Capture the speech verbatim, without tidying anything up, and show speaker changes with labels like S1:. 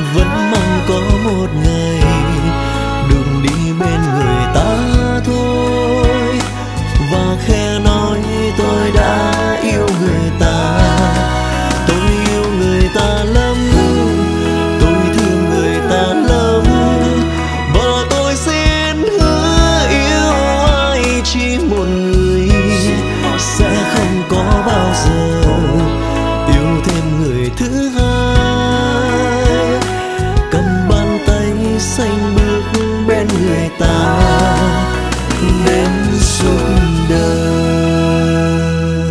S1: vẫn mong có một ngày đừng đi bên người ta thôi, và khẽ nói tôi đã yêu người ta.